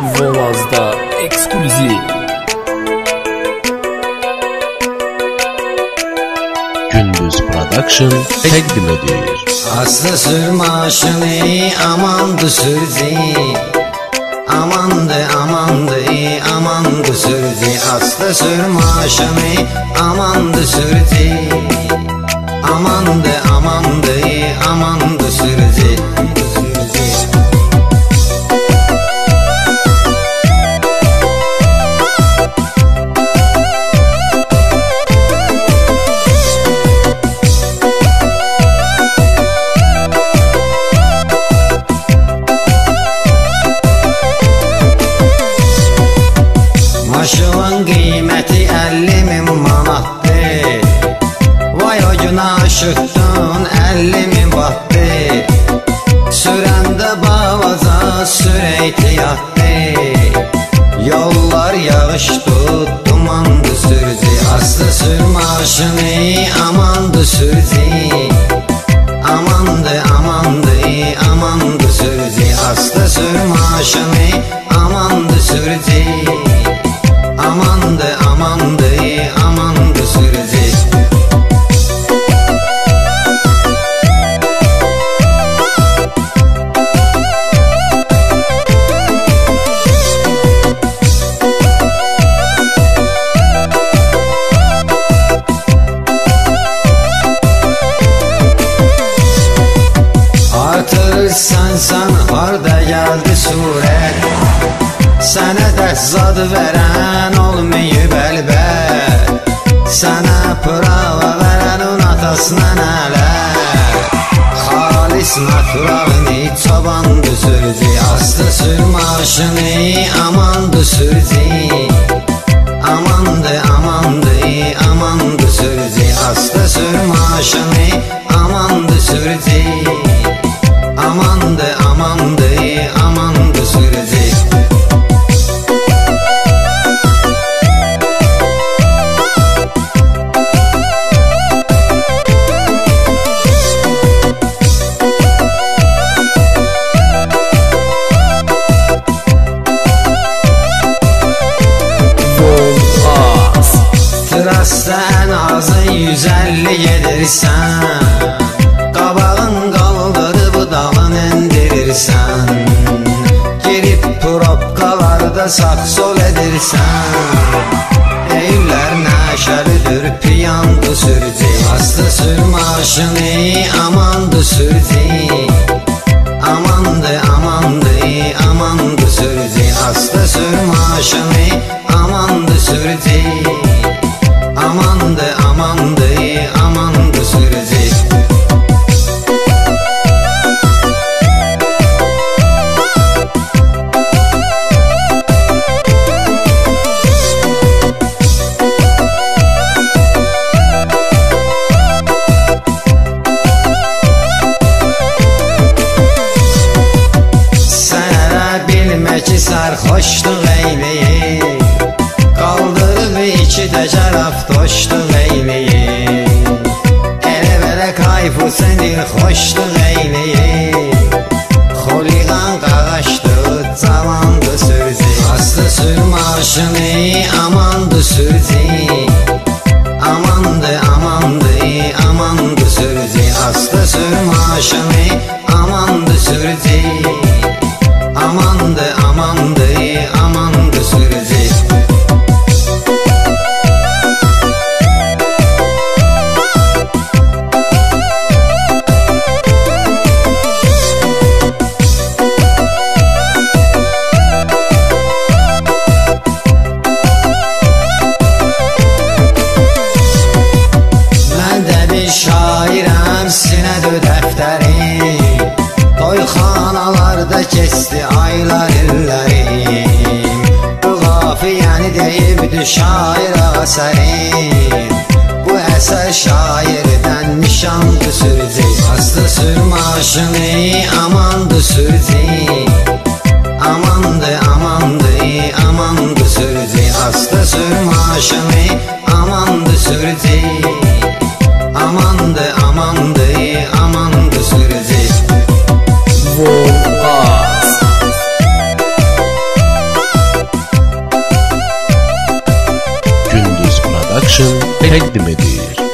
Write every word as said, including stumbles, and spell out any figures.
Volaz'da ekskluziv. Gündüz Production təqdim edir. Aslı sür maşını amandı sürücü, amandı amandı amandı sürücü. Aslı sür maşını amandı sürücü, amandı amandı amandı sürücü. Maşının qiyməti əlli min manatdır. Vay o gün aşıqdın əlli min batdı. Sürəndə balaca sür ehtiyatdır. Yollar yağışdı, dumandı sürücü. Aslı sür maşını amandı sürücü, amandı amandı amandı sürücü. Aslı sür maşını amandı sürücü, amandı amandı amandı sürücü. Artırırsan sen harda geldi surət, sənə dərs zad verən olmayıb əlbət. Sənə prava verənin atasına nələr, xalis naturalını çobandı sürücü. Aslı sür maşını amandı sürücü, amandı amandı amandı sürücü. Aslı sür maşını amandı sürücü, amandı amandı amandı sürücü. Trasda ən azı yüz əlli gedirsən, qabağın qaldırıb dağın endirirsən. Girib probkalarda sağ sol edirsən, deyirlər nəşəlidir piyandı sürücü. Aslı sür maşını amandı sürücü, amandı amandı amandı sürücü. Aslı sür maşını amandı sürücü, amandı amandı amandı sürücü. Sənə bilmə ki sərxoşluq eyləyir, qaldırıb iki təcər avtoşluq eyləyir. Elə belə kayfu səndir xoşluq eyləyir, xoliqan qağaşdı cavandı sürücü. Aslı sür maşını amandı sürücü, amandı amandı amandı sürücü. Aslı sür maşını amandı sürücü, amandı amandı amandı sürücü. Mən də bir şairəm, sinədə dəftəri, toyxanalarda keçdi aylar illərim. Bu qafiyəni deyibdi şair əsərim, bu əsər şairdən nişandı sürücü. Aslı sür maşını amandı sürücü, amandı amandı amandı sürücü. Aslı sür maşını amandı sürücü, amandı amandı amandı sürücü. Volaz. Production təqdim edir.